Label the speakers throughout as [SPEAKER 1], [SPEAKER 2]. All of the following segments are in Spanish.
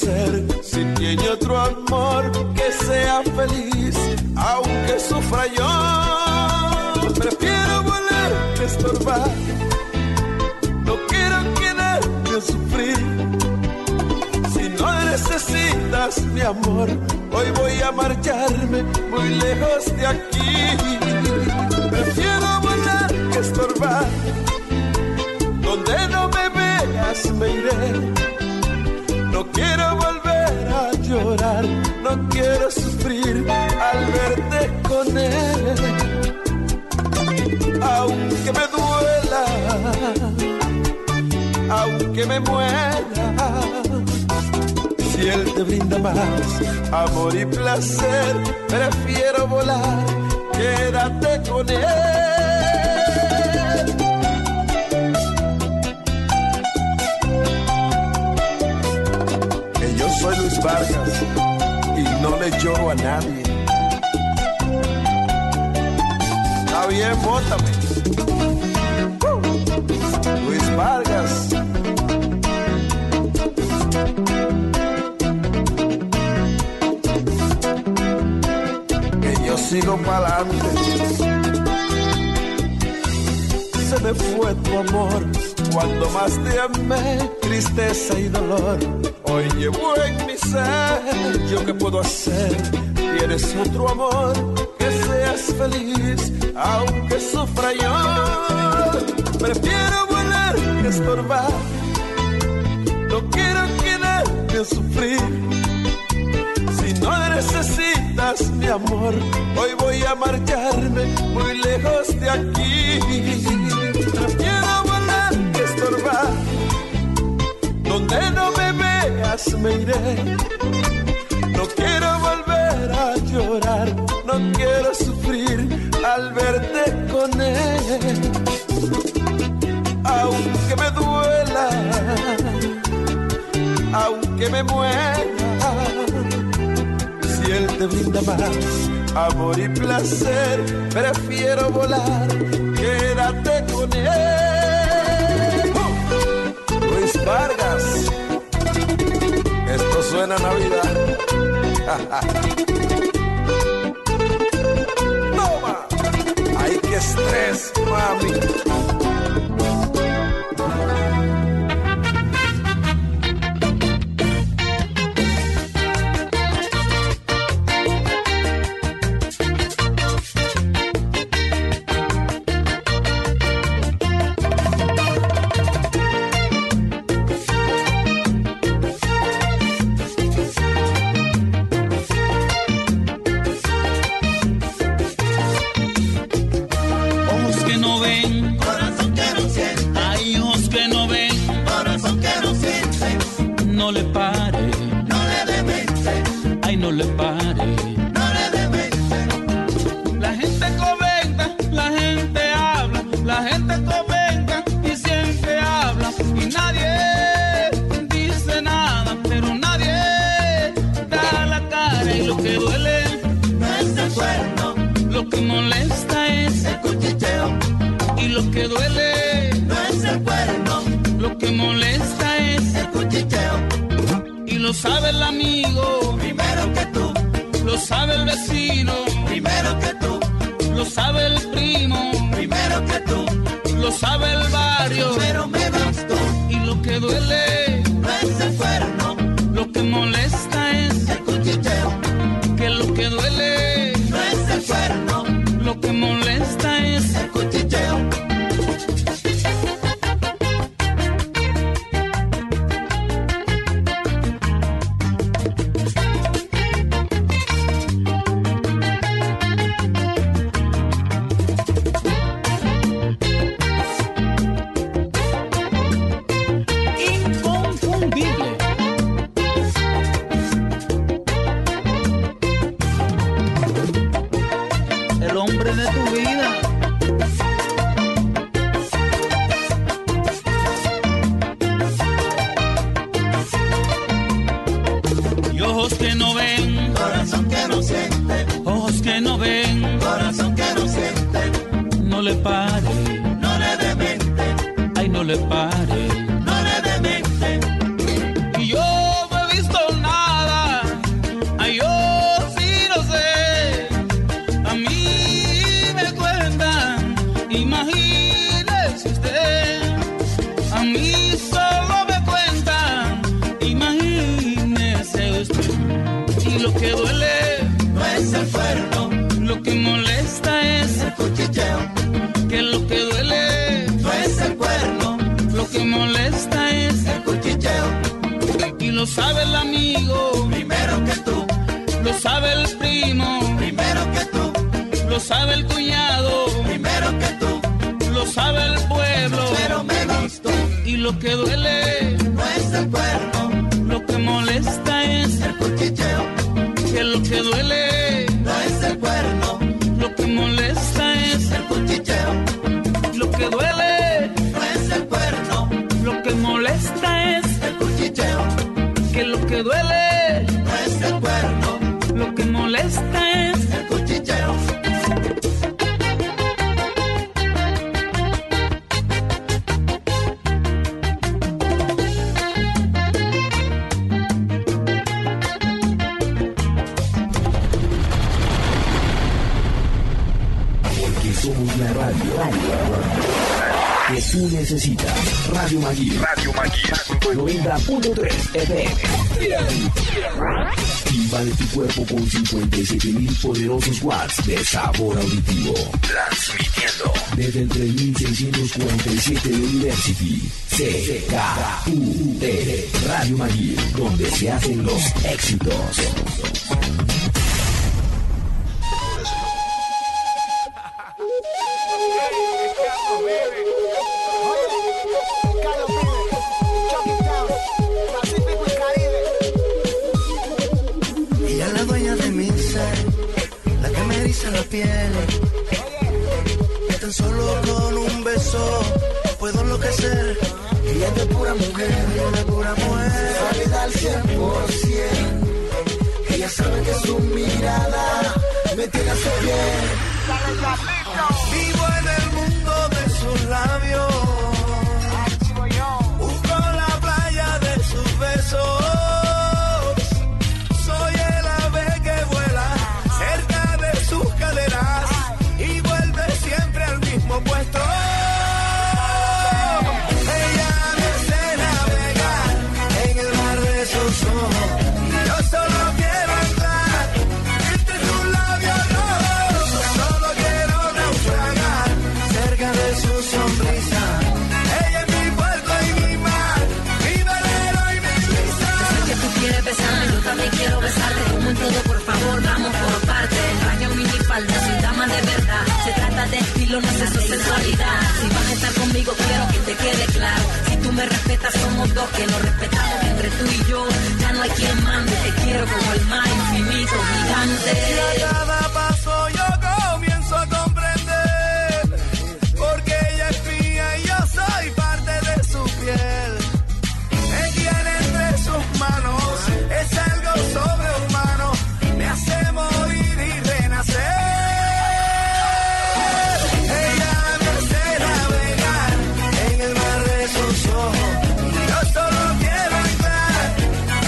[SPEAKER 1] hacer si tiene otro amor que sea feliz, aunque sufra yo? Prefiero volar que estorbar, no quiero quedarme a sufrir. Si no necesitas mi amor, hoy voy a marcharme muy lejos de aquí. Prefiero volar que estorbar, donde no me veas me iré. No quiero volver a llorar, no quiero sufrir al verte con él. Aunque me duela, aunque me muera, si él te brinda más amor y placer, prefiero volar, quédate con él. Que yo soy Luis Vargas y no le lloro a nadie. Está bien, bótame. Luis Vargas. Que yo sigo pa'lante. Se me fue tu amor cuando más te amé, tristeza y dolor. Hoy llevo en mi ser, ¿yo qué puedo hacer? Tienes otro amor, que seas feliz, aunque sufra yo. Prefiero volar que estorbar, no quiero quedarme a sufrir. Si no necesitas mi amor, hoy voy a marcharme muy lejos de aquí. Prefiero volar que estorbar, donde no me veas me iré. No quiero volver a llorar, no quiero sufrir al verte con él. Aunque me duela, aunque me muera, si él te brinda más amor y placer, prefiero volar, quédate con él. Luis Vargas, esto suena a Navidad. Toma, ay, qué estrés, mami.
[SPEAKER 2] No le pare, no le demente, ay no le pare, no le demente. La gente comenta, la gente habla, la gente comenta y siempre habla y nadie dice nada, pero nadie da la cara y lo que duele no es el cuerno, lo que molesta es el cuchicheo y lo que duele no es el cuerno, lo que molesta es el cuchicheo. Y lo sabe el amigo primero que tú, lo sabe el vecino primero que tú, lo sabe el primo primero que tú, lo sabe el barrio, pero me bastó. Y lo que duele no es el cuerno, lo que molesta es el cuchicheo, que lo que duele no es el cuerno, lo que molesta es el cuchicheo. No le pare, no le demente. Y yo no he visto que duele
[SPEAKER 3] no es el cuerno,
[SPEAKER 2] lo que molesta es
[SPEAKER 3] el cuchicheo.
[SPEAKER 2] que lo que duele
[SPEAKER 3] No es el cuerno,
[SPEAKER 2] lo que molesta es
[SPEAKER 3] el cuchicheo.
[SPEAKER 2] y lo sabe el amigo,
[SPEAKER 3] Primero que tú,
[SPEAKER 2] lo sabe el primo,
[SPEAKER 3] primero que tú,
[SPEAKER 2] lo sabe el cuñado,
[SPEAKER 3] primero que tú,
[SPEAKER 2] lo sabe el pueblo,
[SPEAKER 3] pero menos tú.
[SPEAKER 2] y lo que duele
[SPEAKER 3] No es el cuerno,
[SPEAKER 2] lo que molesta es
[SPEAKER 3] el cuchicheo.
[SPEAKER 2] que lo que duele
[SPEAKER 3] No es el cuerno,
[SPEAKER 2] lo que molesta es
[SPEAKER 3] el cuchicheo.
[SPEAKER 2] lo que duele
[SPEAKER 3] No es el cuerno,
[SPEAKER 2] lo que molesta es
[SPEAKER 3] el cuchicheo.
[SPEAKER 2] que lo que duele
[SPEAKER 3] No es el cuerno,
[SPEAKER 2] lo que molesta es
[SPEAKER 3] el cuchicheo.
[SPEAKER 4] Porque somos la radio que tú necesitas. Radio Maguire. 90.3 FM. Invade tu cuerpo con 57.000 poderosos watts de sabor auditivo. Transmitiendo desde el 3647 de University. CKUT. Radio Maguire, donde se hacen los éxitos.
[SPEAKER 5] Ella es la dueña de mi ser, la que me eriza la piel. Que tan solo con un beso puedo enloquecer. Ella es de pura mujer, ella es de pura mujer. Válida al 100%. Ella sabe que su mirada me tiene a su piel. Vivo en el mundo de sus labios. Busco la playa de sus besos. Soy el ave que vuela cerca de sus caderas y vuelve siempre al mismo puesto. Ella me hace navegar en el mar de sus ojos y yo solo quiero entrar entre sus labios rojos. Solo quiero naufragar cerca de su sonrisa. Ella es mi puerto y mi mar, mi velero y mi brisa.
[SPEAKER 6] Sé que tú quieres besarme, yo también quiero besarte. Como en todo, por favor, vamos por partes. Rayo minifalda, soy dama de verdad. Se trata de estilo, no es eso, sensualidad. Si vas a estar conmigo, quiero que te quede claro. Si tú me respetas, somos dos que nos respetamos. Entre tú y yo, ya no hay quien mande. Te quiero como el mar infinito, gigante.
[SPEAKER 5] Y a cada paso yo comienzo a comprender, porque ella es mía y yo soy parte de su piel. Me tiene entre sus manos, es algo sobrehumano, me hace morir y renacer. Ella me hace navegar en el mar de sus ojos y yo solo quiero entrar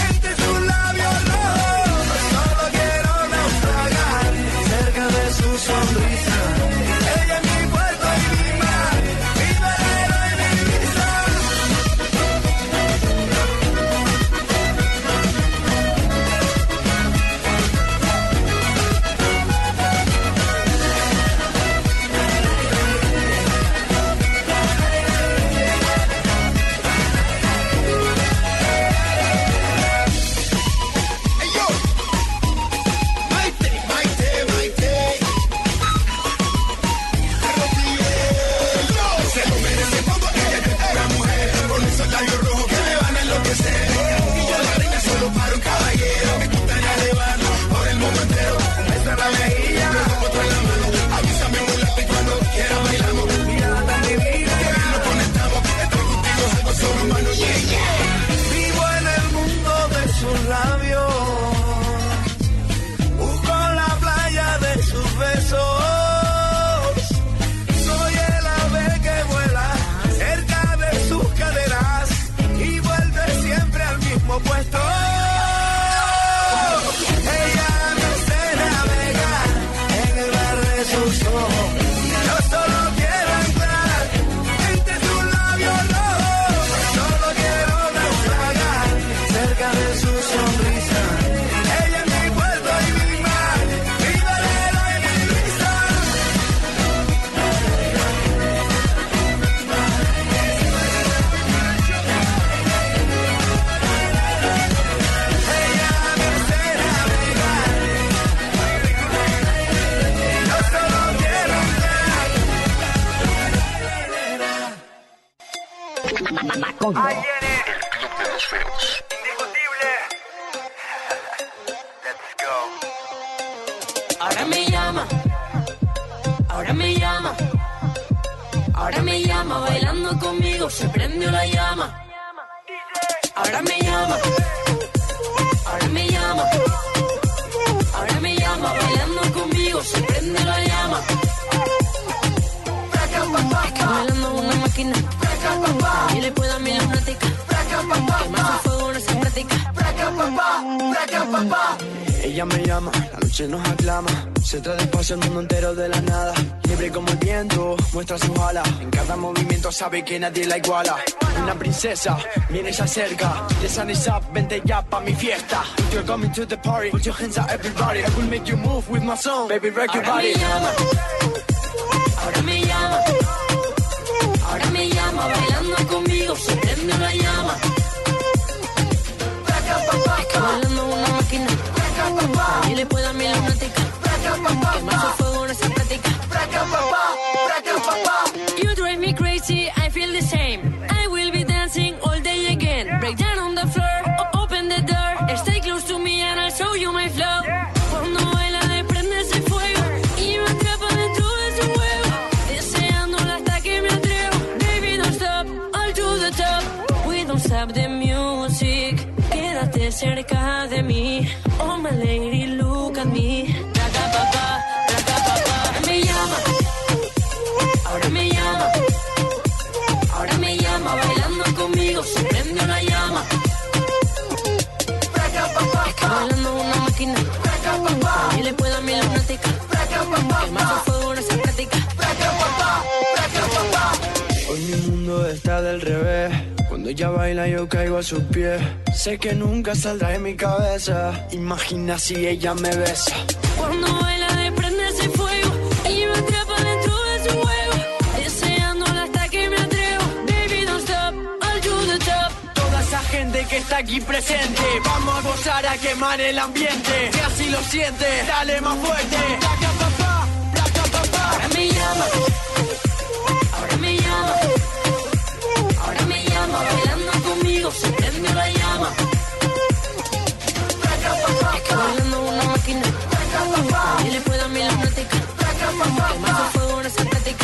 [SPEAKER 4] Modo.
[SPEAKER 7] Ahí viene. El Club de los Feos. Indiscutible. Let's go.
[SPEAKER 6] Ahora me llama. Ahora me llama. Ahora me llama bailando conmigo. Se prendió la llama. Ahora me llama. Ahora me llama. Ahora me llama bailando conmigo. Se prende la llama. Es que bailando una máquina. Y le puedo a mi lunática. Que más el fuego no se practica.
[SPEAKER 5] Ella me llama, la noche nos aclama. Se trae despacio el mundo entero de la nada. Libre como el viento, muestra su ala. En cada movimiento sabe que nadie la iguala. Una princesa, viene ya cerca. The sun is up, vente ya pa' mi fiesta. If you're coming to the party, put your hands up everybody. I will make you move with my song, baby, rock your body.
[SPEAKER 6] Ahora me llama. Ahora me llama bailando conmigo. Se prende la llama. Es que bailando una máquina. Y le puedo a mi lunática. Que más el fuego no se practica. You drive me crazy, I feel the same. I will be dancing all day again. Break down on the floor, open the door. Stay close to me and I'll show you my flow. Cuando baila de prende ese fuego y me atrapa dentro de su juego. Deseándola hasta que me atrevo. Baby, don't stop, all to the top. We don't stop the music. Quédate cerca de mí. Oh my lady, look at me. Ahora me llama. Ahora me llama. Ahora me llama bailando conmigo. Se prendió la llama. Es que bailando una máquina. Y le puedo a mi lunática. Que más el fuego no se practica.
[SPEAKER 5] Hoy mi mundo está del revés. Cuando ella baila yo caigo a sus pies. Sé que nunca saldrá de mi cabeza. Imagina si ella me besa.
[SPEAKER 6] Cuando baila de prende ese fuego y me atrapa dentro de su juego. Deseándola hasta que me atrevo. Baby, don't stop, all to the top.
[SPEAKER 5] Toda esa gente que está aquí presente, vamos a gozar, a quemar el ambiente. Si así lo sientes, dale más fuerte. Placa papá, placa papá.
[SPEAKER 6] Ahora me llama. Ahora me llama. Ahora me llama bailando conmigo. Se prendió la llama. Es que bailando una máquina. Y le puedo a mi lunática. Que más el fuego no se practica.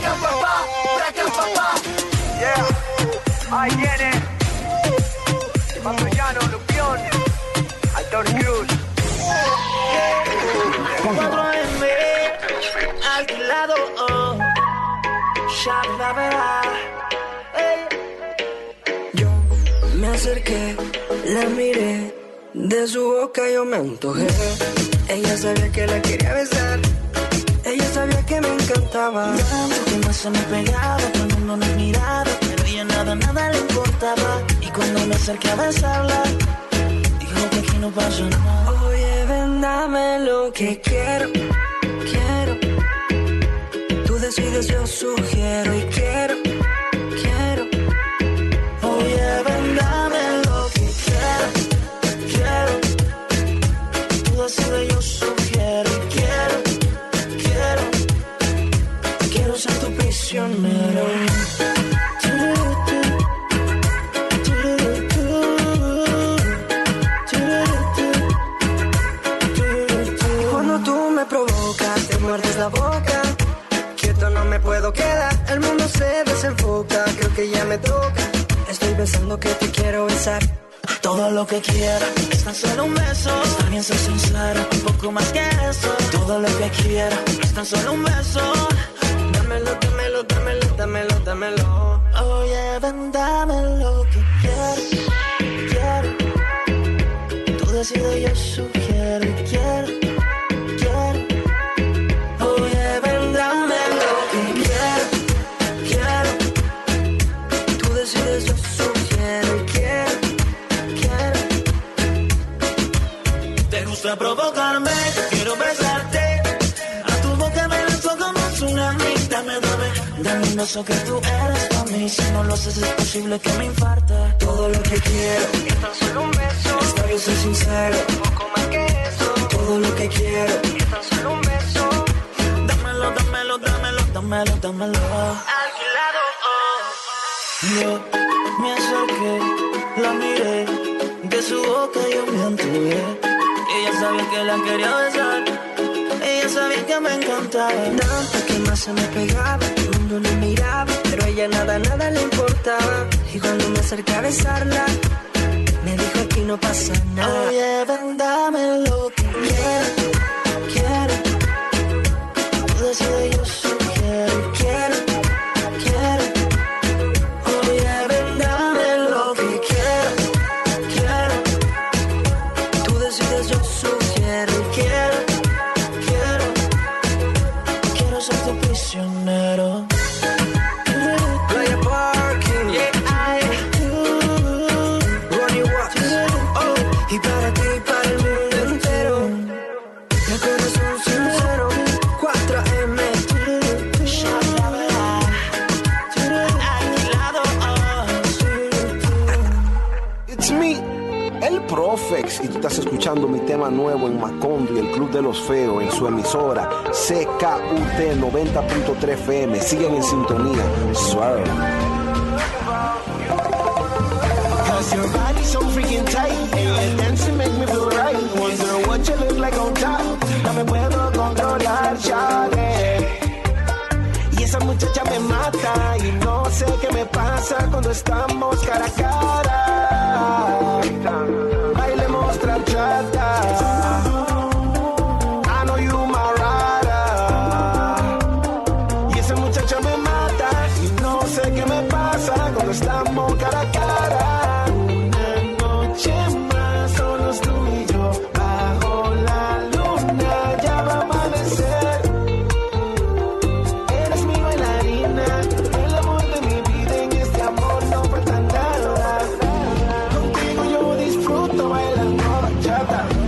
[SPEAKER 7] Yeah. Ahí viene. Patoyano, Lupión. Altor Cruz.
[SPEAKER 5] 4M, alquilado, oh. Ya la verá.
[SPEAKER 8] Yo me acerqué, la miré, de su boca yo me antojé. Ella sabía que la quería besar, ella sabía que me encantaba. Tanto que más se me pegaba, todo el mundo nos miraba, pero ella nada le importaba. Y cuando me acerqué a besarla, dijo que aquí no pasa nada. Oye, ven, dame lo que quiero. Tú decides, yo sugiero y quiero. Oye, ven, dame lo que quiero. Tú decides, yo sugiero y quiero ser tu prisionero. Y cuando tú me provocas, te muerdes la boca. Quieto no me puedo quedar, el mundo se desenfoca. Creo que ya me toca. Estoy pensando que te quiero besar. Todo lo que quiero es tan solo un beso. Está bien, soy sincero, un poco más que eso. Todo lo que quiero es tan solo un beso. Dámelo. Oye, ven, dame lo que quiero. Tú decides, yo sugiero y quiero. Oye, ven, dame lo que quiero. Tú decides, yo sugiero y quiero. Te gusta provocarme, quiero besarte. A tu boca me lanzo como un tsunami. Dame un beso que tú eres para mí. Si no lo haces es posible que me infarte. Todo lo que quiero es tan solo un beso. Está bien, soy sincero, un poco más que eso. Todo lo que quiero es tan solo un beso. Dámelo. Alquilado, oh. Yo me acerco
[SPEAKER 5] Ella sabía que la quería besar. Ella sabía que me encantaba. Tanto que más se me pegaba, todo el mundo le miraba, pero a ella nada le importaba. Y cuando me acerqué a besarla, me dijo aquí no pasa nada. Oye, ven, dame lo que quiero. Tú decides, yo sugiero. Quiero. Oye, ven, dame lo que quiero. Tú decides, yo sugiero. Quiero ser tu prisionero. Playa Parking, Ronnie Watts, y para ti, para el mundo entero. De corazón sincero, 4M,
[SPEAKER 9] It's me, el Profex, y tú estás escuchando mi tema nuevo en Macondo y el Club de los Feos en su emisora CKUT 90.3 FM. Siguen en sintonía. Swear.
[SPEAKER 1] Cause your body's so freaking tight and the dancing make me feel right. Wonder what you look like on top. No me puedo controlar, Charlie. Y esa muchacha me mata y no sé qué me pasa cuando estamos cara a cara. Bailemos trachata. I know you my rider. Y esa muchacha me mata y no sé qué me pasa cuando estamos cara a cara. Una noche más, solos tú y yo, bajo la luna, ya va a amanecer. Eres mi bailarina, el amor de mi vida, en este amor no falta nada. Contigo yo disfruto bailando bachata.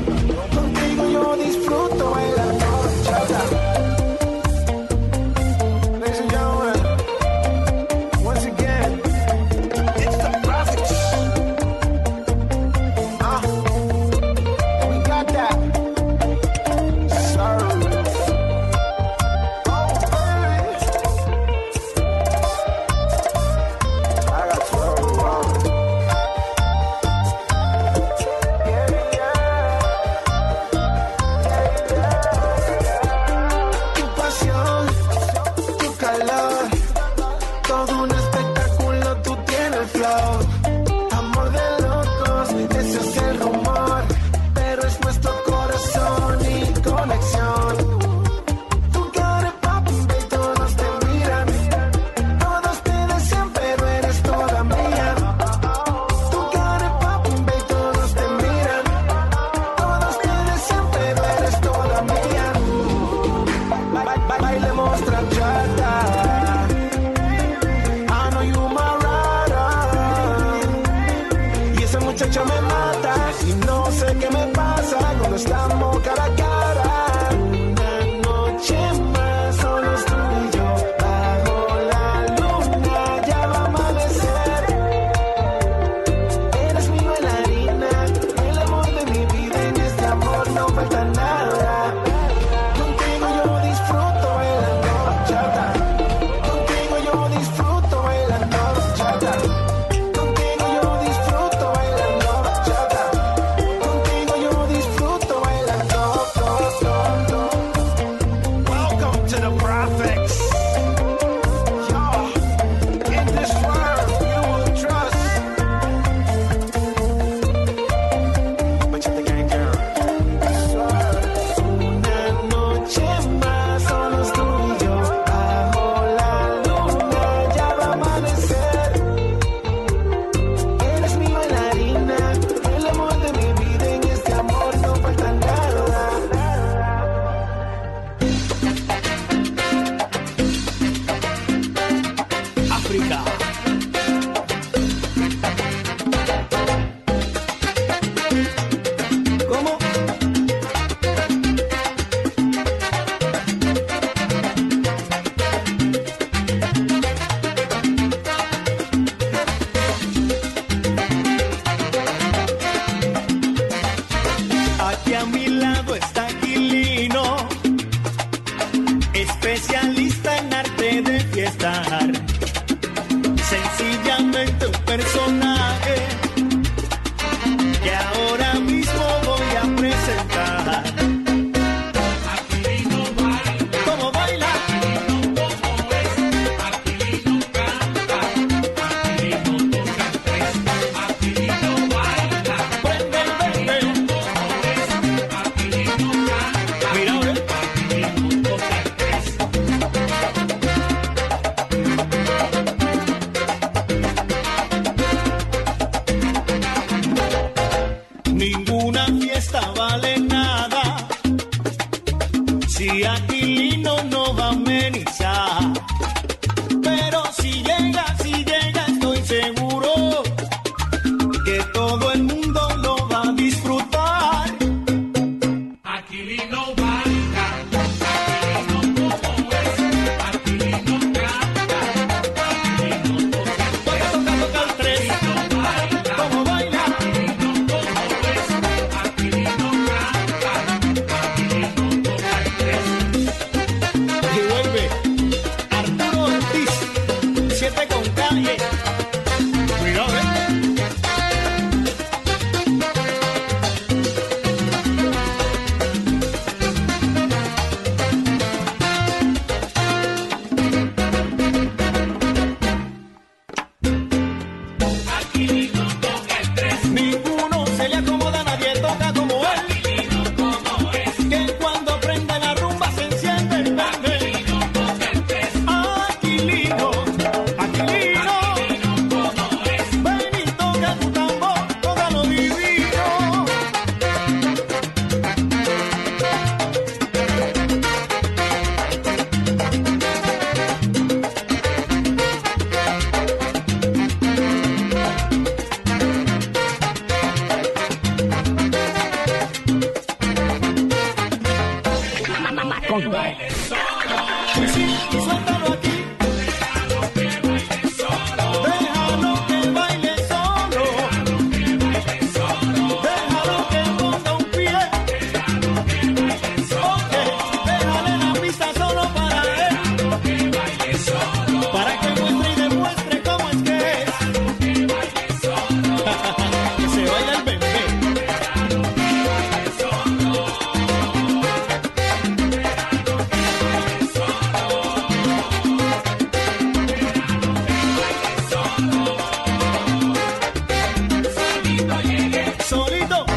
[SPEAKER 10] ninguna fiesta vale nada si Aquilino no va a amenizar. Pero si llega, estoy seguro que todo el mundo lo va a disfrutar.
[SPEAKER 11] Aquilino baila, Aquilino como es, Aquilino canta, Aquilino
[SPEAKER 10] toca el tres, como baila,
[SPEAKER 11] Aquilino como es, Aquilino canta, Aquilino toca el tres.
[SPEAKER 10] Y vuelve Arturo Ortiz, 7 con calle. Cuidado,
[SPEAKER 11] Aquilino toca el tres.
[SPEAKER 10] ninguno se le acomoda, nadie toca como él.
[SPEAKER 11] Aquilino como es,
[SPEAKER 10] Que cuando prende la rumba se enciende el verde.
[SPEAKER 11] Aquilino toca el tres.
[SPEAKER 10] Aquilino, Aquilino,
[SPEAKER 11] Como es,
[SPEAKER 10] ven y toca tu tambor, toca lo divino. Y sí, y suéltalo aquí. Déjalo que baile solo. Déjalo que ponga un pie. Ok, déjale la pista solo para él. Para que muestre y demuestre cómo es que es. Que se baila el bebé. Solito.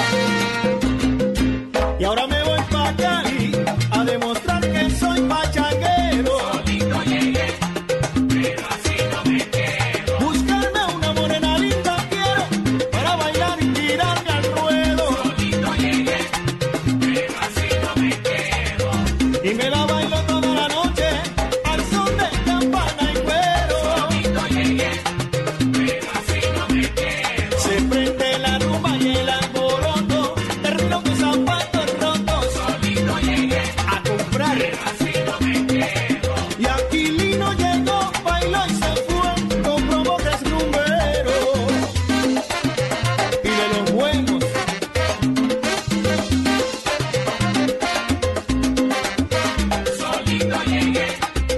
[SPEAKER 10] Y ahora me voy pa' Cali a demostrar que soy pachanguero.
[SPEAKER 11] solito llegué, pero así no me quedo.
[SPEAKER 10] Buscarme una morena linda quiero para bailar y tirarme al ruedo.
[SPEAKER 11] Solito llegué, pero así no me quedo.
[SPEAKER 10] Y me la bailo toda la noche al son de campana y cuero.
[SPEAKER 11] Solito llegué, pero así no me quedo.
[SPEAKER 10] Se prende la rumba y el alboroto. Termino con zapatos rotos
[SPEAKER 11] Solito llegué,
[SPEAKER 10] a comprar.
[SPEAKER 11] así no me quedo.
[SPEAKER 10] Y Aquilino llegó, bailó y se fue, comprobó que es rumbero. Y de los buenos.
[SPEAKER 11] Solito llegué.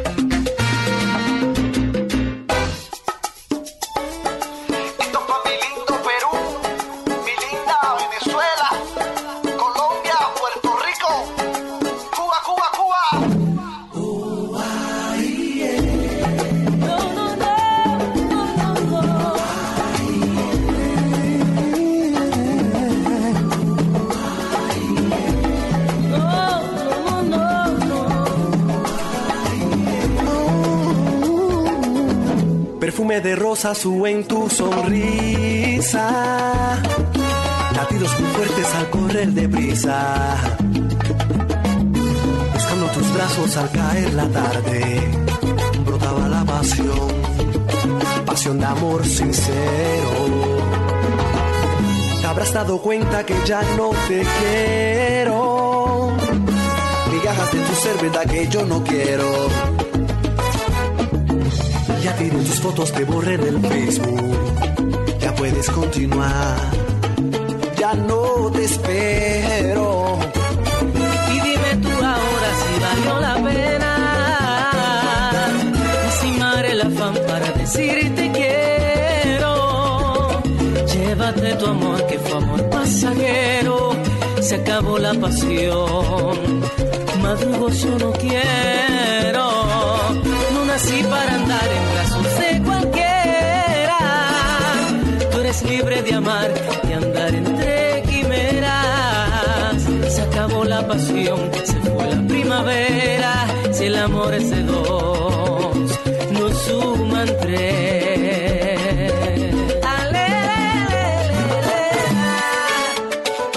[SPEAKER 5] Esto fue mi lindo Perú, mi linda Venezuela, Colombia, Puerto Rico, Cuba, Cuba, Cuba.
[SPEAKER 12] Perfume de rosa sube en tu sonrisa, latidos muy fuertes al correr deprisa, buscando tus brazos al caer la tarde, brotaba la pasión, pasión de amor sincero. Te habrás dado cuenta que ya no te quiero, migajas de tu ser, verdad que yo no quiero. Ya tiré tus fotos, te borré del Facebook. Ya puedes continuar. Ya no te espero.
[SPEAKER 13] Y dime tú ahora si valió la pena encimar el afán para decirte quiero. Llévate tu amor que fue amor pasajero. Se acabó la pasión. Madrugo yo no quiero. No nací para andar en brazos de cualquiera. Tú eres libre de amar y andar entre quimeras. Se acabó la pasión, se fue la primavera. Si el amor es de dos, no suman tres. Ale, le, le, le, le.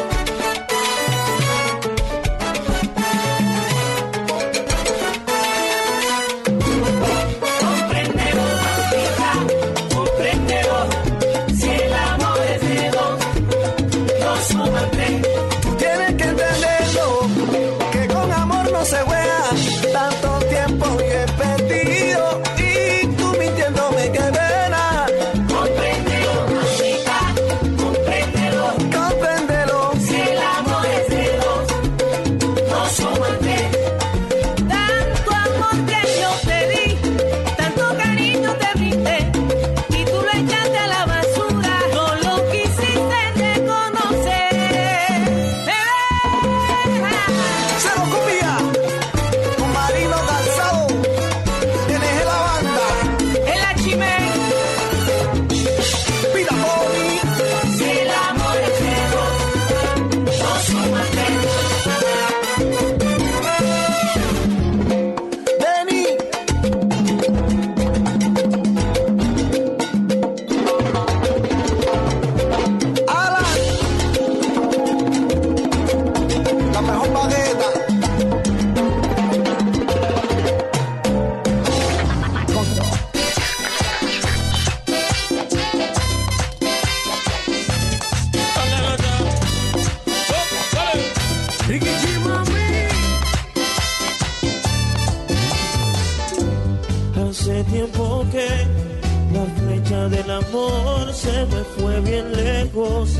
[SPEAKER 14] tiempo que la flecha del amor se me fue bien lejos.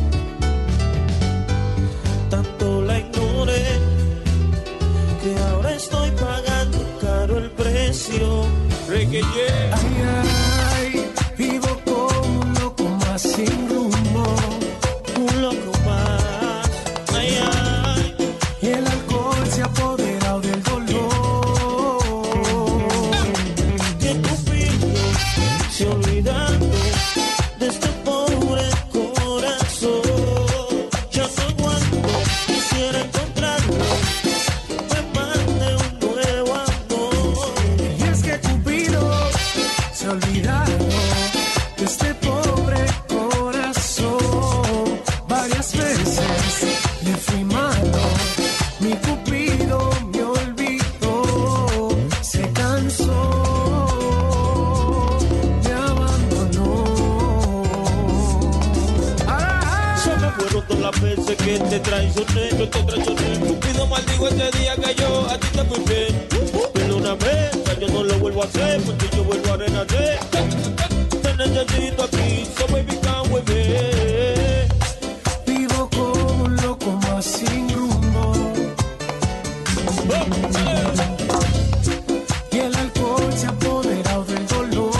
[SPEAKER 14] Tanto la ignoré que ahora estoy pagando caro el precio.
[SPEAKER 15] Ay, ay, vivo como un loco más sin rumbo.
[SPEAKER 14] Un loco más, ay, ay.
[SPEAKER 15] Y el alcohol se ha apoderado del dolor.
[SPEAKER 14] Que Cupido se olvidando de este pobre corazón. Ya no aguanto, quisiera encontrarlo, me mande un nuevo amor.
[SPEAKER 15] Y es que Cupido se ha olvidado de este pobre corazón. Varias veces le fui malo, mi Cupido me olvidó, se cansó, me abandonó.
[SPEAKER 14] Se me fueron todas las veces que te traicioné, yo te traicioné. Cupido, maldigo ese día que yo a ti te fui bien. Perdóname, ya yo no lo vuelvo a hacer, porque yo vuelvo a renacer. Te necesito aquí, so baby come with me.
[SPEAKER 15] Vivo como un loco más sin rumbo. Y el alcohol se ha apoderado del dolor.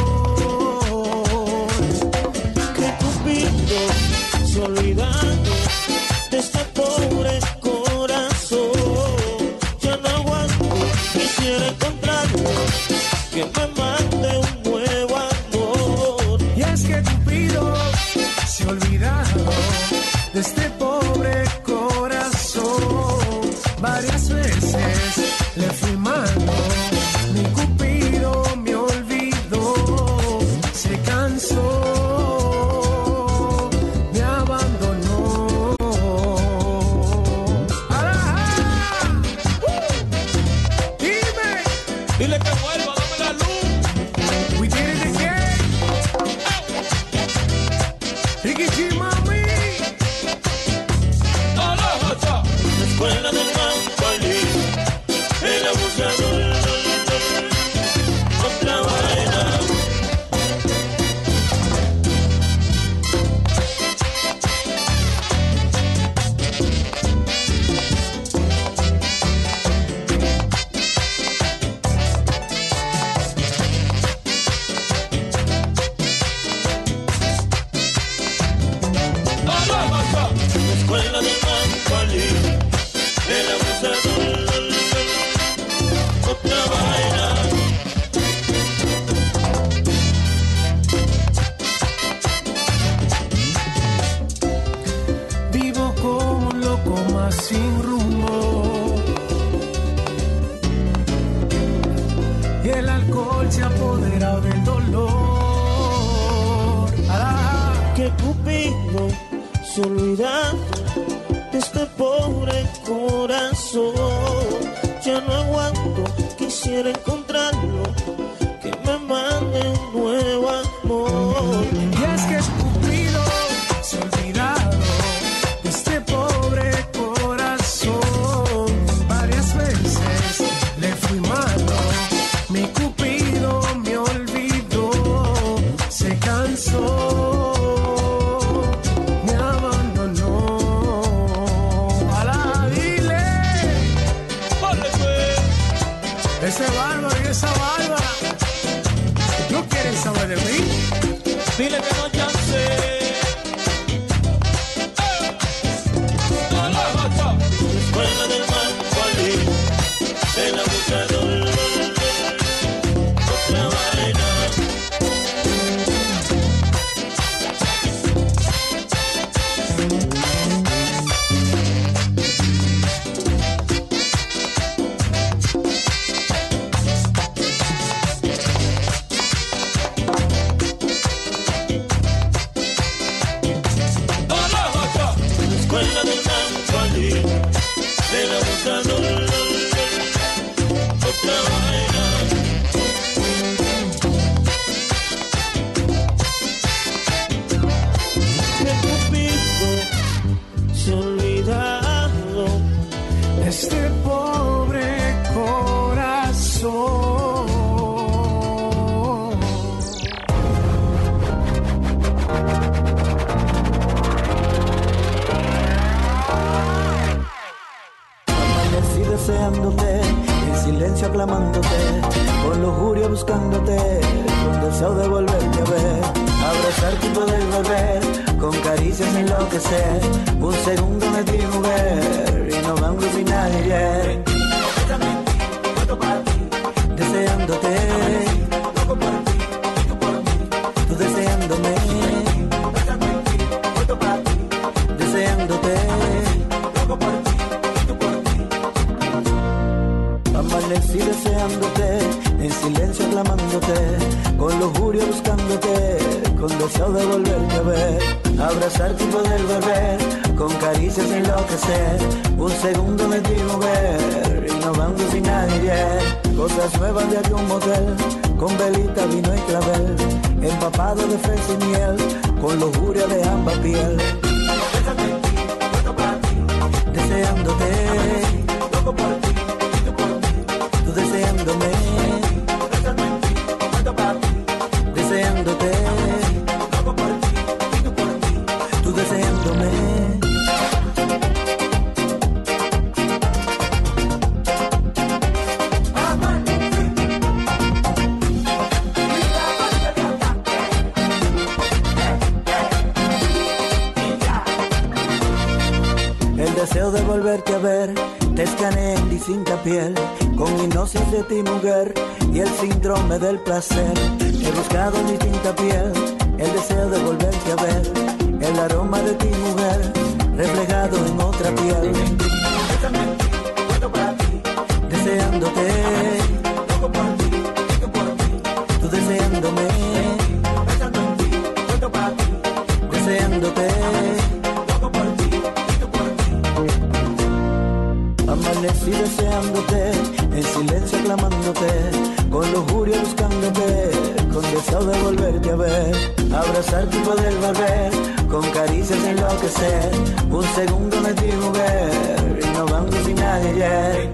[SPEAKER 14] Que Cupido se olvidando de este pobre corazón. Ya no aguanto, quisiera encontrarlo, que me mande un nuevo amor.
[SPEAKER 15] Y es que Cupido se ha olvidado de este pobre corazón. Varias veces le fui malo, mi Cupido me olvidó, se cansó, me abandonó. Dime,
[SPEAKER 14] Dile que vuelva, dame la luz.
[SPEAKER 15] we did it again. Ricky G, mami.
[SPEAKER 14] La escuela del Mampalí, el abusador, otra vaina. La escuela del Mampalí, el abusador, otra vaina.
[SPEAKER 15] Vivo como un loco más sin rumbo. Y el alcohol se ha apoderado del dolor.
[SPEAKER 14] Que Cupido se olvidando de este pobre corazón. Ya no aguanto, quisiera encontrarlo, que me mande un nuevo amor.
[SPEAKER 15] Y es que Cupido se ha olvidado de este pobre corazón. Varias veces le fui malo, mi Cupido me olvidó, se cansó, me abandonó. Alá, dile, ese bárbaro y esa bárbara, ¿no quieren saber de mí?
[SPEAKER 14] Dile que no chance. La escuela del Mampalí, el abusador, otra vaina. La escuela del Mampalí, el abusador, otra vaina. Que Cupido se ha olvidado
[SPEAKER 15] este pobre corazón.
[SPEAKER 16] deseándote, en silencio aclamándote, con lujuria buscándote, con deseo de volverte a ver, abrazarte y poder volver, con caricias enloquecer, un segundo de ti mujer, y no vamos sin nadie, deseándote, tú deseándome, deseándote, amanecí deseándote, en silencio aclamándote, con lujuria buscándote, con deseo de volverte a ver, abrazarte y poder volver, con caricias enloquecer, un segundo de ti mujer, y no vamos sin nadie, cosas nuevas de algún motel, con velita, vino y clavel, empapado de fresa y miel, con lujuria de ambas piel, deseándote, tú deseándome, deseándote, tú deseándome. El deseo de volverte a ver, te escaneé en distinta piel, con hipnosis de ti mujer, y el síndrome del placer, he buscado en distinta piel, el deseo de volverte a ver, el aroma de ti mujer, reflejado en otra piel, deseándote, tú deseándome, deseándote, amanecí deseándote, en silencio aclamándote, con lujuria buscándote, con deseo de volverte a ver, abrazarte y poder volver, con caricias enloquecer, un segundo de ti mujer, y no vamos sin nadie.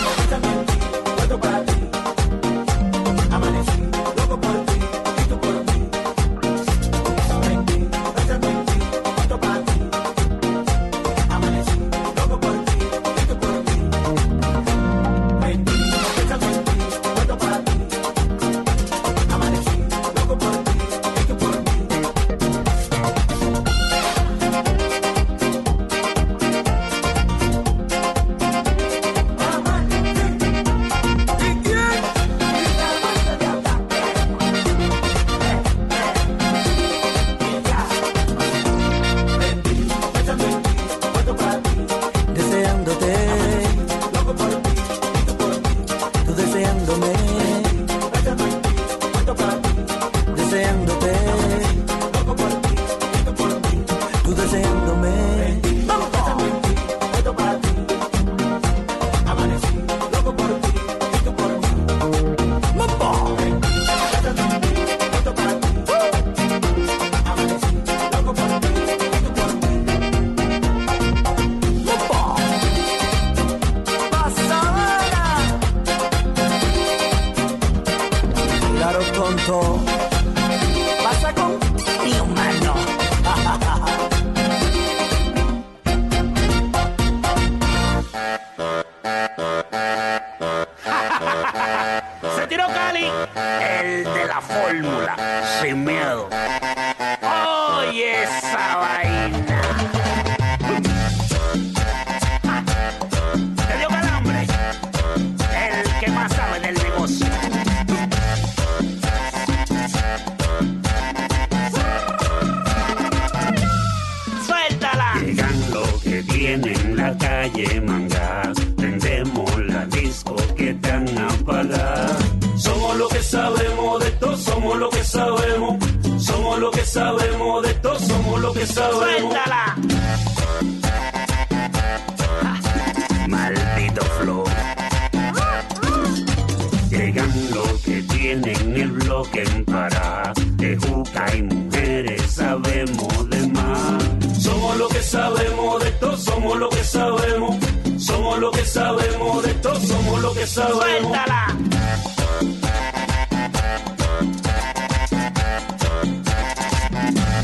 [SPEAKER 16] Amanecí loco por ti, y tú por mí. Amanecí loco por ti, y tú por mí.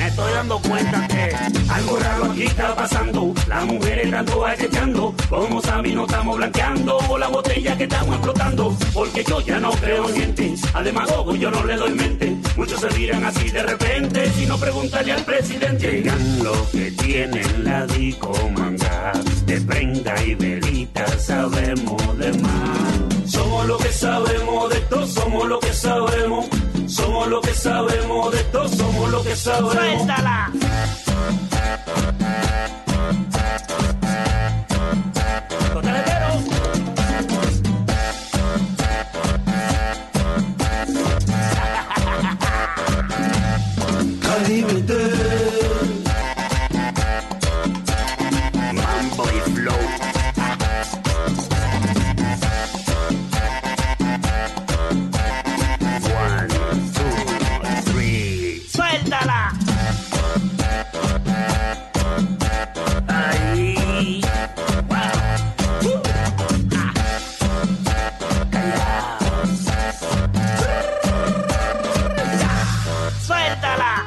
[SPEAKER 11] Cuenta que algo raro aquí está pasando. Las mujeres están todas echando, como saben mami, no estamos blanqueando por la botella que estamos explotando. Porque yo ya no creo en gente, al demagogo yo no le doy mente. Muchos se miran así de repente, si no pregúntale al presidente. Llegan los que tienen la disco manga, de prenda y velita sabemos de más. Somos lo que sabemos de esto, somos lo que sabemos. Somos lo que sabemos de esto, somos lo que sabemos. ¡Suéltala!
[SPEAKER 17] Mambo y flow.
[SPEAKER 11] ¡Suéltala! Ahí. Wow. ¡Suéltala!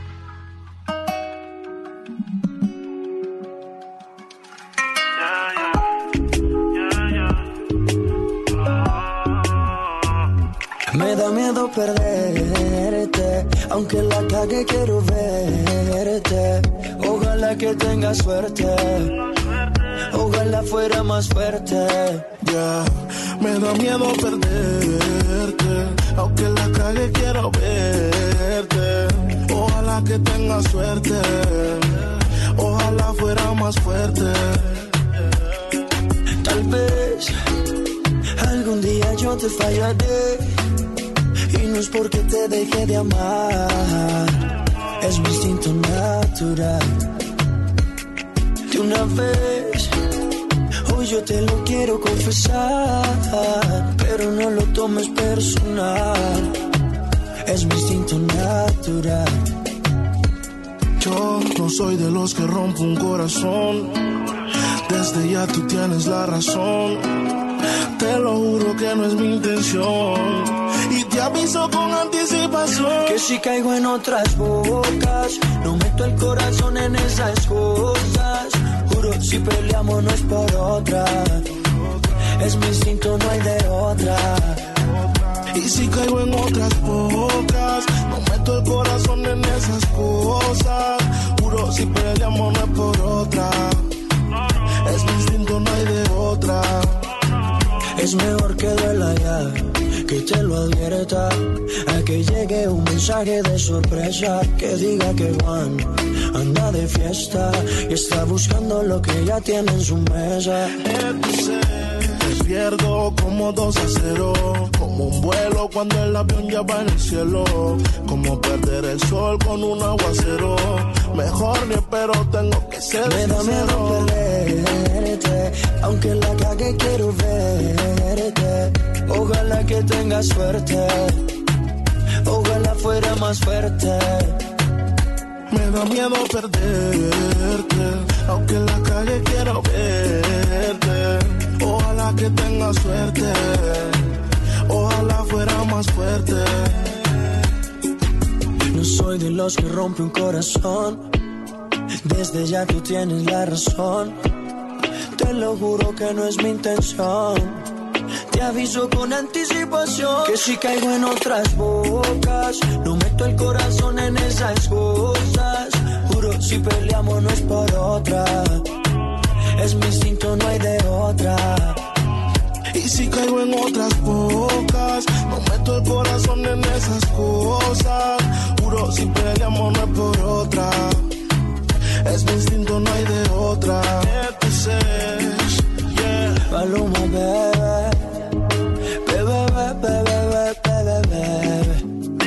[SPEAKER 5] Me da miedo perderte, aunque la cague quiero verte. Ojalá que tengas suerte, ojalá fuera más fuerte.
[SPEAKER 1] Yeah. Me da miedo perderte, aunque la cague quiero verte. Ojalá que tengas suerte, ojalá fuera más fuerte.
[SPEAKER 5] Tal vez algún día yo te fallaré, y no es porque te dejé de amar, es mi instinto natural. De una vez, hoy yo te lo quiero confesar, pero no lo tomes personal, es mi instinto natural.
[SPEAKER 1] Yo no soy de los que rompo un corazón, desde ya tú tienes la razón. Te lo juro que no es mi intención, y te aviso con anticipación
[SPEAKER 5] que si caigo en otras bocas, no meto el corazón en esas cosas. Juro, si peleamos no es por otra, es mi instinto, no hay de otra.
[SPEAKER 1] Y si caigo en otras bocas, no meto el corazón en esas cosas. Juro, si peleamos no es por otra, es mi instinto, no hay de otra.
[SPEAKER 5] Es mejor que duela ya, que te lo advierta, a que llegue un mensaje de sorpresa que diga que Juan anda de fiesta y está buscando lo que ya tiene en su mesa.
[SPEAKER 1] Te pierdo como 2-0, como un vuelo cuando el avión ya va en el cielo, como perder el sol con un aguacero. Mejor ni espero, tengo que ser
[SPEAKER 5] Me da miedo perderte, aunque la cague quiero verte. Ojalá que tengas suerte, ojalá fuera más fuerte.
[SPEAKER 1] Me da miedo perderte, aunque la calle quiero verte. Ojalá que tengas suerte, ojalá fuera más fuerte.
[SPEAKER 5] No soy de los que rompe un corazón, desde ya tú tienes la razón. Te lo juro que no es mi intención, te aviso con anticipación que si caigo en otras bocas, no meto el corazón en esas cosas. Juro, si peleamos no es por otra, es mi instinto, no hay de otra.
[SPEAKER 1] Y si caigo en otras bocas, no meto el corazón en esas cosas. Juro, si peleamos no es por otra, es mi instinto, no hay de otra. Yeah.
[SPEAKER 5] Paloma, bebé, bebé, bebé, bebé, bebé.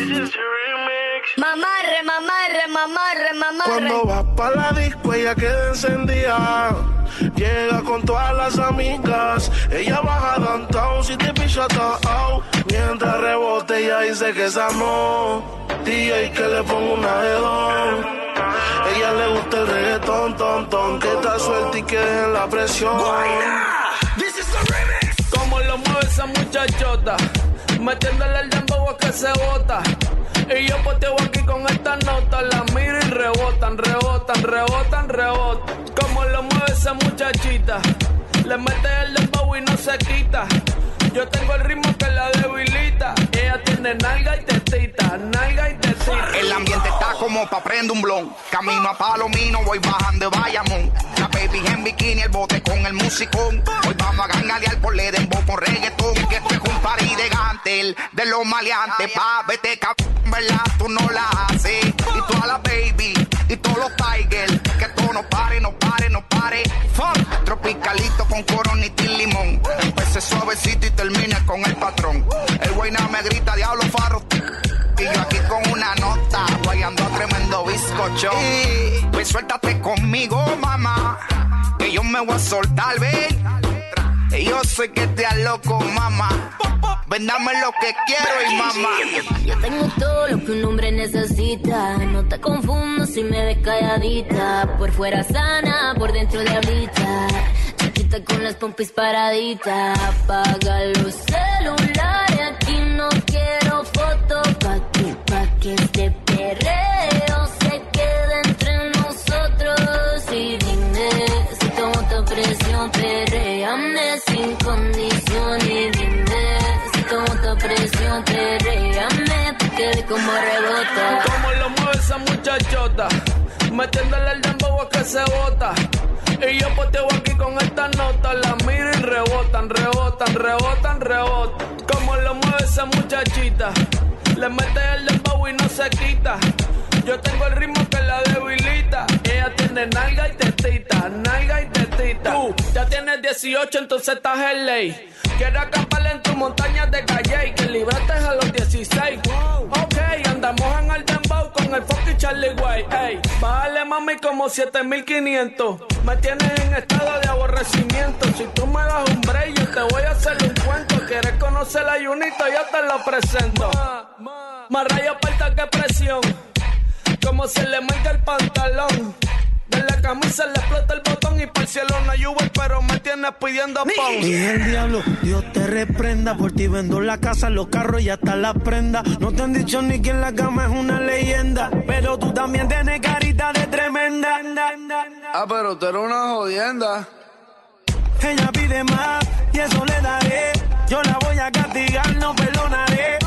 [SPEAKER 8] Mamarre, mamarre, mamarre, mamarre.
[SPEAKER 1] Cuando vas pa' la disco ella queda encendida, llega con todas las amigas, ella baja downtown si te picha out. Mientras rebote ella dice que es amor, DJ que le ponga una hedón. Ella le gusta el reggaetón, ton, ton, que está suelta y que dejen la presión.
[SPEAKER 2] This is the remix. Como lo mueve esa muchachota, metiéndole el dembow a que se bota. Y yo poteo aquí con esta nota, la miro y rebotan, rebotan, rebotan, rebotan. Como lo mueve esa muchachita, Le mete el dembow y no se quita. Yo tengo el ritmo que la debilita. Ella tiene nalga y tetita, nalga y tetita.
[SPEAKER 17] El ambiente está como pa' prender un blon. Camino a Palomino, voy bajando de Bayamón. La baby en bikini, el bote con el musicón. Hoy vamos a gangalear por le dembow con reggaetón. Que esto es un party de gantel, de los maleantes. Pa' vete ¿verdad? Tú no la haces. Y toda la baby, y todos los tigers. Que todo no pare, no pare, no pare. Fuck, tropicalito con coronita y limón. Empecé suavecito y termine con el patrón. El güeyna me grita, diablo farro. Y yo aquí con una nota, guayando a tremendo bizcocho. Pues suéltate conmigo, mamá, que yo me voy a soltar, ven. Y yo sé que te aloco, mamá. Ven, dame lo que quiero y mamá.
[SPEAKER 6] Yo tengo todo lo que un hombre necesita. No te confundo si me ves calladita. Por fuera sana, por dentro diablita. Chiquita con las pompis paraditas. Apaga los celulares, aquí no quiero fotos. Pa' que este perreo se quede entre nosotros. Y dime si tomo tu presión, perréame sin condición. Y dime si tomo tu presión, perréame, te quede como rebota.
[SPEAKER 2] Como lo mueve esa muchachota, metiéndole el dembow a que se bota. Y yo poteo aquí con esta nota, la miro y rebotan, rebotan, rebotan, rebotan. Como lo mueve esa muchachita, le mete el dembow y no se quita. Yo tengo el ritmo que la debilita. Ella tiene nalga y tetita, nalga y tetita. Tú ya tienes 18, entonces estás en ley. Quiero acampar en tu montaña de calle y que libraste a los 16. Ok, andamos en el dembow con el fucking Charlie Way. Ey, bájale mami como 7500. Me tienes en estado de aborrecimiento. Si tú me das un break, yo te voy a hacer un cuento. ¿Quieres conocer a Junito? Yo te lo presento. Más rayo falta que presión. Como se le marca el pantalón. De la camisa le explota el botón y por el cielo no hay Uber, pero me tienes pidiendo pon.
[SPEAKER 10] Y el diablo, Dios te reprenda. Por ti vendo la casa, los carros y hasta la prenda. No te han dicho ni que en la cama es una leyenda, pero tú también tienes carita de tremenda.
[SPEAKER 2] Ah, pero tú eres una jodienda.
[SPEAKER 10] Ella pide más y eso le daré. Yo la voy a castigar, no perdonaré.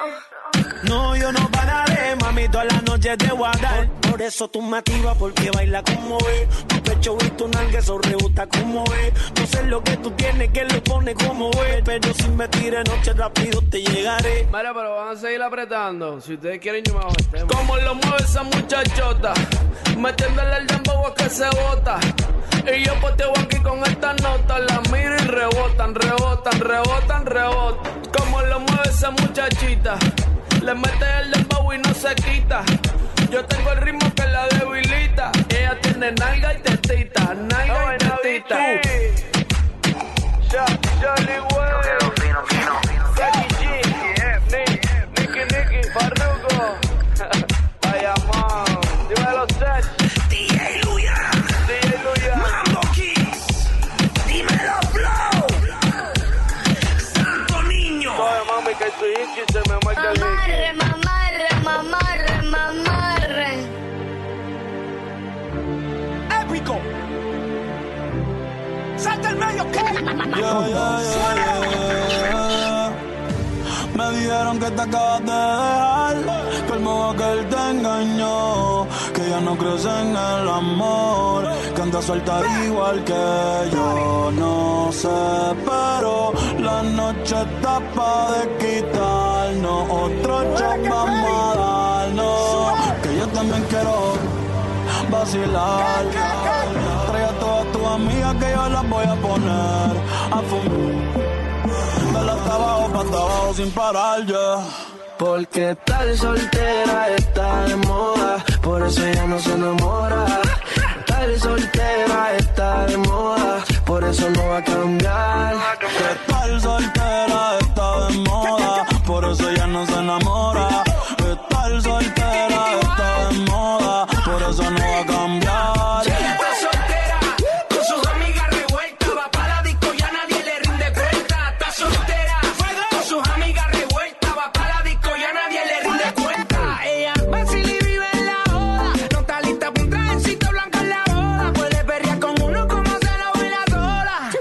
[SPEAKER 10] No, yo no pararé, mami, toda la noche te voy a dar. Por eso tú me activas, porque baila como ve. Tu pecho y tu nalga, eso rebota como ve. No sé lo que tú tienes, que lo pone como ve. Pero si me tires noche rápido te llegaré.
[SPEAKER 2] Mira, pero van a seguir apretando. Si ustedes quieren, yo me bajo el tema. Como lo mueve esa muchachota, metiéndole el dembow a que se bota. Y yo poteo aquí con esta nota, la miro y rebotan, rebotan, rebotan, rebotan. Como lo mueve esa muchachita, le mete el dembow y no se quita. Yo tengo el ritmo que la debilita. Ella tiene nalga y tetita, nalga y tetita. Charlie Way, Jackie G, Nicky, Farruko, Bayamón, dímelo Sech,
[SPEAKER 5] DJ Luya, Mambo Kings, dímelo Flow, Santo Niño.
[SPEAKER 2] Oye mami que su hinchi se me marca el
[SPEAKER 6] Mamarre, mamarre, mamarre, mamarre.
[SPEAKER 5] Épico. Salta el medio, ¿qué?
[SPEAKER 18] Me dijeron que te acabas de dejar, que el modo que él te engañó, que ya no crees en el amor, que anda suelta igual que yo. No sé, pero la noche está pa' de quitarnos, otro shot vamos a darnos, que yo también quiero vacilar. Trae a todas tus amigas que yo las voy a poner a fumar. Dale hasta abajo sin parar ya.
[SPEAKER 10] Porque tal soltera está de moda, por eso ella no se enamora. Tal soltera está de moda, por eso no va a cambiar.
[SPEAKER 18] Que tal soltera está de moda, por eso ella no se enamora. Que tal soltera está de moda, por eso no va a cambiar.
[SPEAKER 5] Está soltera, con sus amigas revueltas, va pa' la disco, ya nadie le rinde cuenta. Está soltera, con sus amigas revueltas, va pa' la disco, ya nadie le rinde cuenta. Ella vacila y vive en la joda, no está lista pa' un trajecito blanco en la boda. Puede perrear con uno como se lo baila sola.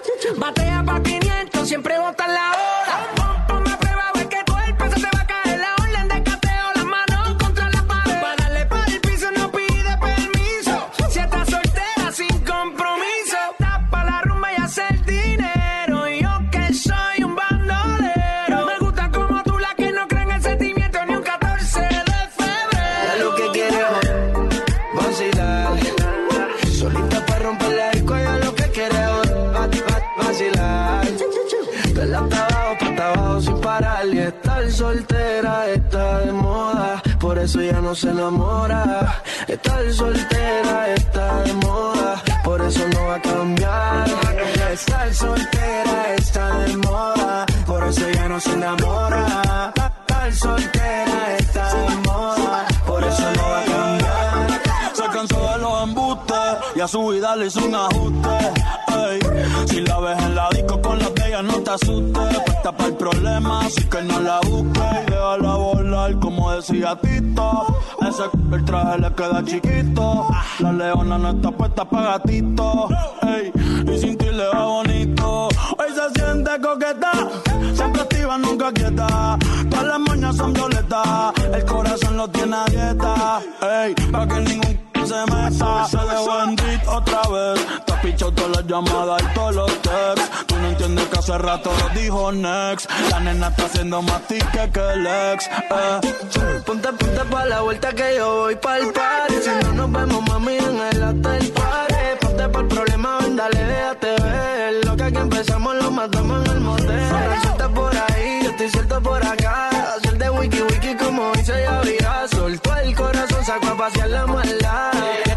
[SPEAKER 19] batea pa' 500, siempre bota la hora. Ponme a prueba, a ver que tu peso te va a caer. La orden de cateo, las manos contra la pared. Para darle para el piso no pide permiso. Si estás soltera sin compromiso, tapa la rumba y hace el dinero. Y yo que soy un bandolero, me gusta como tú, la que no cree en el sentimiento ni un 14 de febrero.
[SPEAKER 5] Ya lo que quiero vacilar, solita para romper la disco, ya lo que quiero vacilar. De la hasta abajo sin parar y estar soltera está de moda, por eso ya no se enamora. Estar soltera está de moda, por eso no va a cambiar. Estar soltera está de moda, por eso ya no se enamora. Estar soltera está de moda, por eso no va a cambiar.
[SPEAKER 18] Se cansó de los embustes y a su vida le hizo un ajuste. Ey, si la ves en la disco con las bellas no te asustes. Puesta para el problema, así que no la busques. Y déjala volar como decía Tito. Ese el traje le queda chiquito. La leona no está puesta para gatito. Ey, y sin ti le va bonito. Hoy se siente coqueta, siempre activa, nunca quieta. Todas las moñas son violetas, el corazón lo tiene a dieta. Ey, pa' que ningún se meta. Se dejó en beat otra vez. Te has pichado todas las llamadas y todos los texts. Tú no entiendes que hace rato lo dijo next. La nena está haciendo más tique que el ex.
[SPEAKER 5] Ponte pa' la vuelta que yo voy pa'l party. Si no nos vemos, mami, en el after party. Ponte pa'l problema, ven, dale, déjate ver. Lo que aquí empezamos lo matamos en el motel. Suelta por ahí, yo estoy suelto por acá. Hacer de wiki wiki como dice Yavira. Soltó el corazón, sacó a pasear la maldad.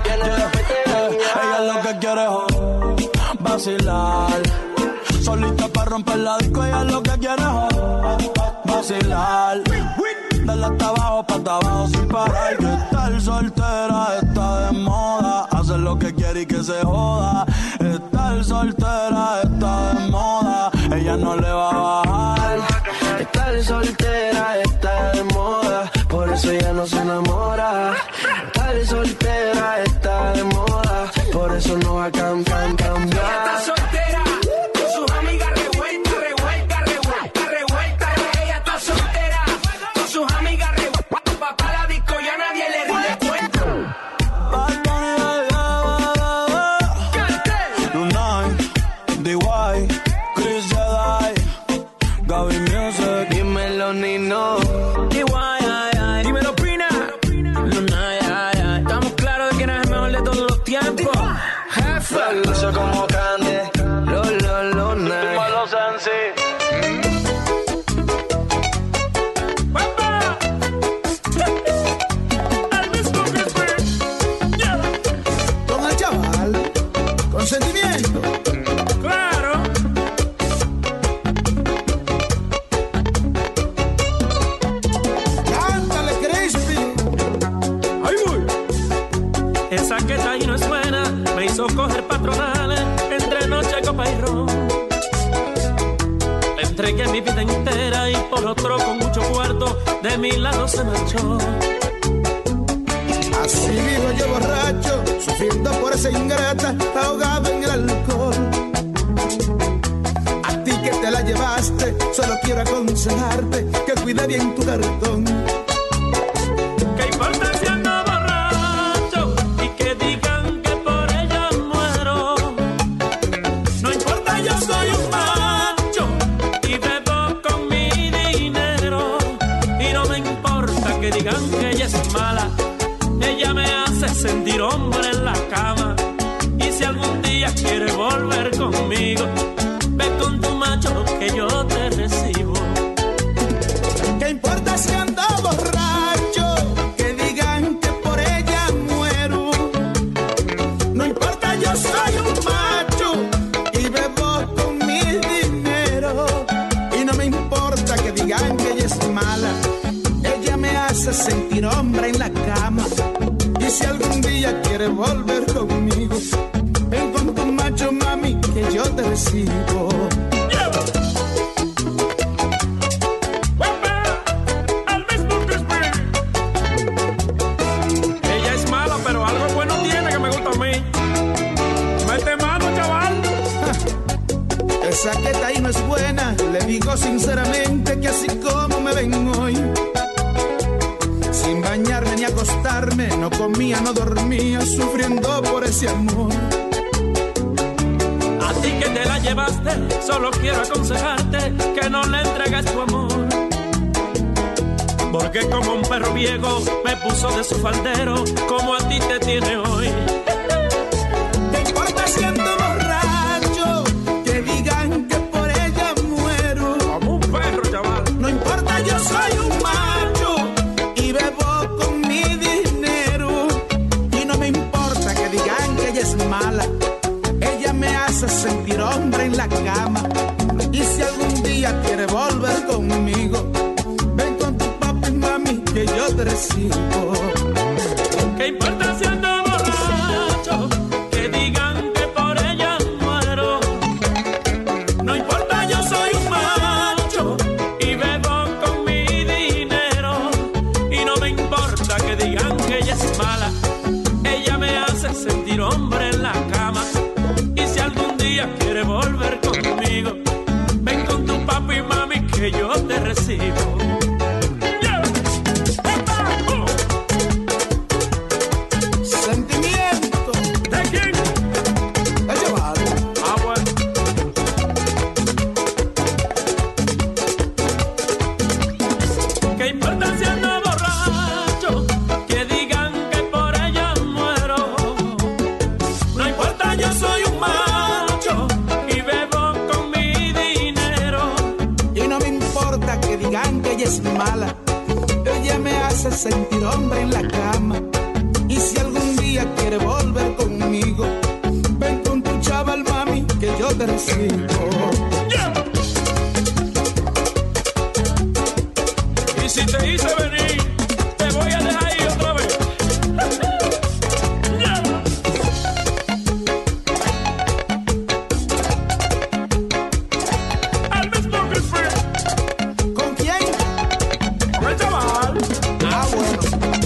[SPEAKER 18] Ella lo que quiere es vacilar. Solita para romper la disco, ella lo que quiere es vacilar. Dale hasta abajo sin parar. Que estar soltera está de moda. Hacer lo que quiere y que se joda. Estar soltera está de moda. Ella no le va a bajar.
[SPEAKER 5] Estar soltera está de moda, por eso ella no se enamora. Estar soltera está de moda, por eso no va a cambiar.
[SPEAKER 19] Está soltera, con sus amigas revuelta. Ella está soltera, con sus amigas revuelta. Papá la disco ya nadie le rinde cuento.
[SPEAKER 18] Lunay, DY, Chris Jedi, Gaby Music.
[SPEAKER 5] Dímelo, Nino.
[SPEAKER 19] Dímelo, Pina. Lunay, estamos claros de quién es el mejor de todos los tiempos. Jefe.
[SPEAKER 5] Luce como Cande, Lunay.
[SPEAKER 18] Dímelo, Sensi.
[SPEAKER 15] Con el chaval, con sentimiento.
[SPEAKER 19] Claro.
[SPEAKER 15] Cántale, Crispy.
[SPEAKER 19] Ahí voy.
[SPEAKER 13] Esa que está ahí no es buena, me hizo coger patronales entre noche, copa y ron. Le entregué mi vida entera y por otro con mucho cuarto de mi lado se marchó.
[SPEAKER 15] Así vivo yo borracho, sufriendo por esa ingrata, ahogado en el alcohol. A ti que te la llevaste, solo quiero aconsejarte que cuide bien tu cartón.
[SPEAKER 13] ¿Qué importa si ando borracho y que digan que por ella muero? No importa, yo soy un macho y bebo con mi dinero. Y no me importa que digan que ella es mala, ella me hace sentir hombre en la cama. Y si algún día quiere volver conmigo, ve con tu macho que yo te recibo.
[SPEAKER 15] ¿Qué importa si ando borracho? Que digan que por ella muero. No importa, yo soy un macho y bebo con mi dinero. Y no me importa que digan que ella es mala, ella me hace sentir hombre en la cama. Y si algún día quiere volver conmigo, ven con tu macho, mami, que yo te recibo.
[SPEAKER 19] Ella es mala, pero algo bueno tiene que me gusta a mí. Mete mano, chaval.
[SPEAKER 15] Esa que está ahí no es buena, le digo sinceramente que así como me ven hoy, sin bañarme ni acostarme, no comía, no dormía, sufriendo por ese amor.
[SPEAKER 2] A ti que te la llevaste, solo quiero aconsejarte que no le entregues tu amor, porque como un perro viejo me puso de su faldero, como a ti te tiene hoy.
[SPEAKER 15] ¿Qué importa siendo borracho? Que digan que por ella muero.
[SPEAKER 2] Como un perro, chaval.
[SPEAKER 15] No importa, yo soy un macho y bebo con mi dinero. Y no me importa que digan que ella es mala, ella me hace sentir hombre en la cama. Y si algún día quiere volver conmigo, ven con tu papi y mami que yo te recibo.
[SPEAKER 2] ¿Qué importa siendo borracho? Que digan que por ella muero. No importa, yo soy un macho y bebo con mi dinero. Y no me importa que digan que ella es mala, ella me hace sentir hombre en la cama. Y si algún día quiere volver conmigo, ven con tu papi y mami que yo te recibo.
[SPEAKER 15] Sentimiento.
[SPEAKER 2] ¿De quién?
[SPEAKER 15] El llevado.
[SPEAKER 2] Ah, bueno. ¿Qué importa siendo borracho? Que digan que por ella muero. No importa, yo soy un macho y bebo con mi dinero.
[SPEAKER 15] Y no me importa que digan que ella es mala, ella me hace sentir hombre en la cama. Y si algún día quiere volver conmigo, ven con tu chaval, mami, que yo te recibo.
[SPEAKER 2] Y si te hice venir, te voy a dejar ir otra vez. Al mismo que fue.
[SPEAKER 15] ¿Con quién?
[SPEAKER 2] Con el chaval.
[SPEAKER 15] Ah, bueno.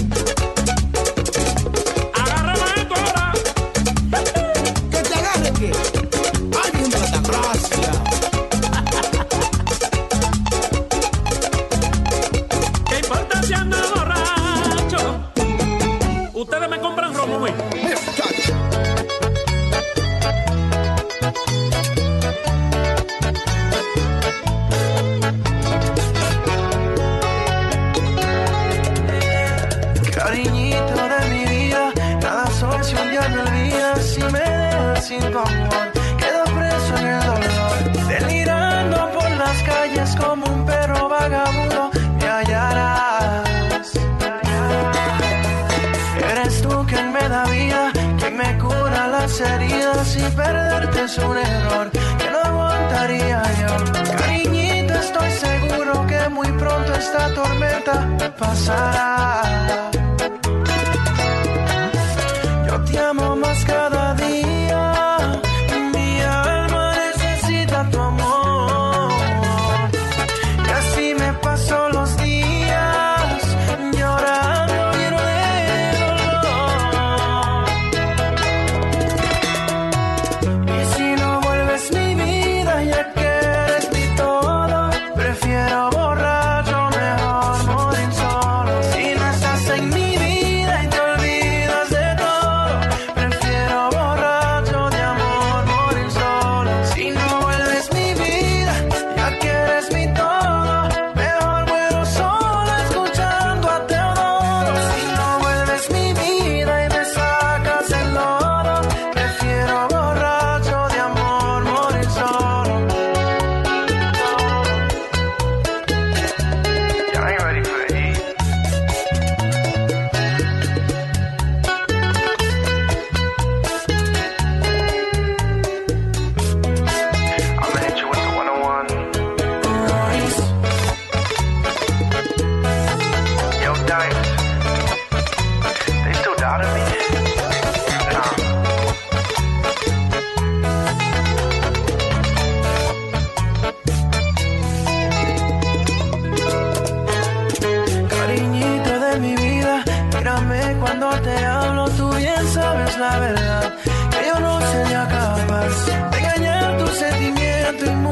[SPEAKER 2] Agárrame esto ahora.
[SPEAKER 15] ¿Que te agarre qué? Ay, bien de la gracia.
[SPEAKER 2] ¿Qué importa si ando borracho? Ustedes me compran romo, güey.
[SPEAKER 5] Cariñito de mi vida, cada sol si un día me olvidas, si me dejas sin tu amor, quedo preso en el dolor, delirando por las calles como un perro vagabundo, me hallarás. Eres tú quien me da vida, quien me cura las heridas, y perderte es un error que no aguantaría yo. Cariñito, estoy seguro que muy pronto esta tormenta pasará. Yo te amo más cada día, mi alma necesita tu amor. Y así me paso los días, llorando lleno de dolor. Y si no vuelves mi vida, ya que eres mi todo, prefiero borrarlo, mejor morir solo. Si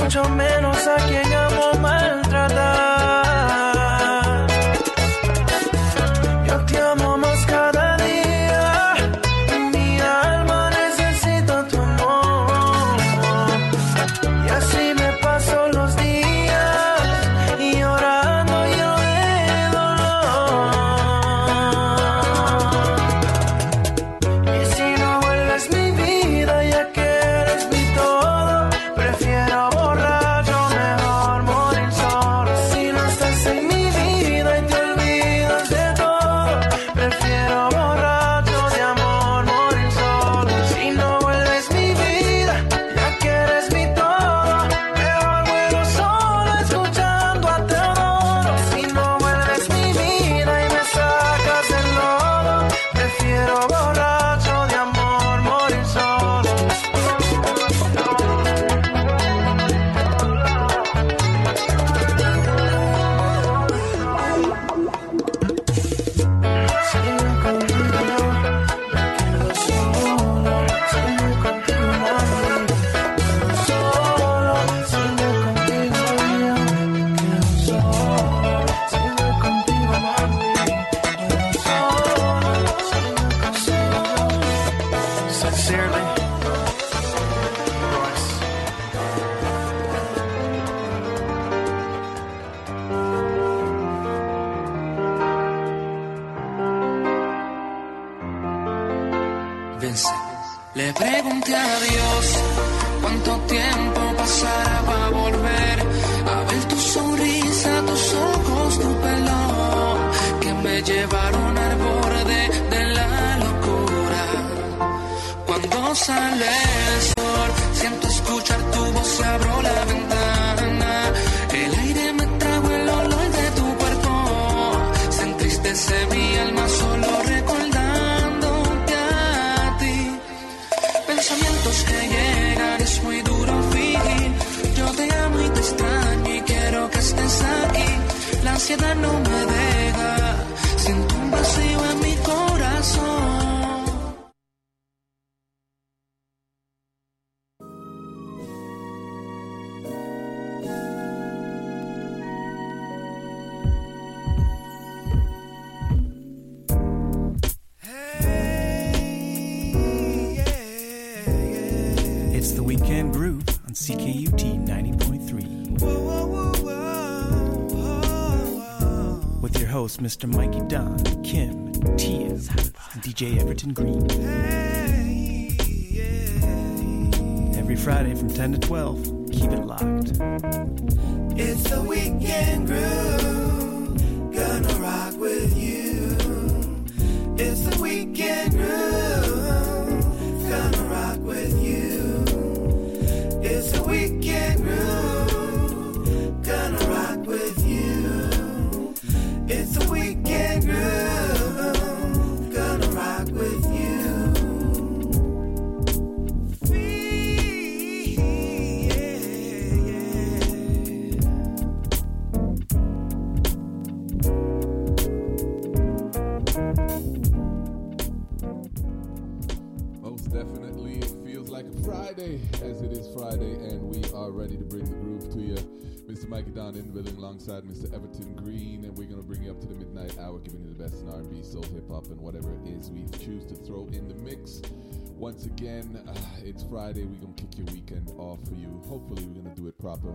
[SPEAKER 15] mucho menos a quien amo maltratar. Yo te amo más cada día, mi alma necesita tu amor. Y así me paso los días y llorando yo de dolor. Y si no vuelves mi vida, ya que eres mi todo, prefiero borracho, mejor morir solo. Si no estás en mi vida y te olvidas de todo, prefiero borracho de amor, morir solo. Si no vuelves mi vida, ya que eres mi todo, mejor muero solo escuchando a te adoro. Si no vuelves mi vida y me sacas del lodo, prefiero borracho de amor, morir solo. Sincerely, Royce.
[SPEAKER 13] Vince. Le pregunté a Dios cuánto tiempo pasará para volver a ver tu sonrisa, tus ojos, tu pelo, que me llevaron al borde de la locura. Cuando sale el sol, siento escuchar tu voz y abro la ventana. El aire me trago el olor de tu cuerpo. Se entristece mi alma solo recordándote a ti. Pensamientos que llegan, es muy duro fingir. Yo te amo y te extraño y quiero que estés aquí. La ansiedad no me deja, siento un vacío en mi corazón.
[SPEAKER 20] It's the Weekend Groove on CKUT 90.3. With your host, Mr. Mikey Don, Kim, Tia, and DJ Everton Green. Every Friday from 10 to 12, keep it locked.
[SPEAKER 15] It's the Weekend Groove, gonna rock with you. It's the Weekend Groove, gonna rock with you. It's the Weekend Groove, gonna rock with you. It's the Weekend Groove, gonna rock with you.
[SPEAKER 21] Most definitely, it feels like a Friday, as it is Friday, and we are ready to bring the groove to you. Mr. Mikey Don in the building alongside Mr. Everton Green, and we're going to bring you up to the midnight hour, giving you the best in R&B, soul, hip-hop, and whatever it is we choose to throw in the mix. Once again, it's Friday. We're going to kick your weekend off for you. Hopefully, we're going to do it proper.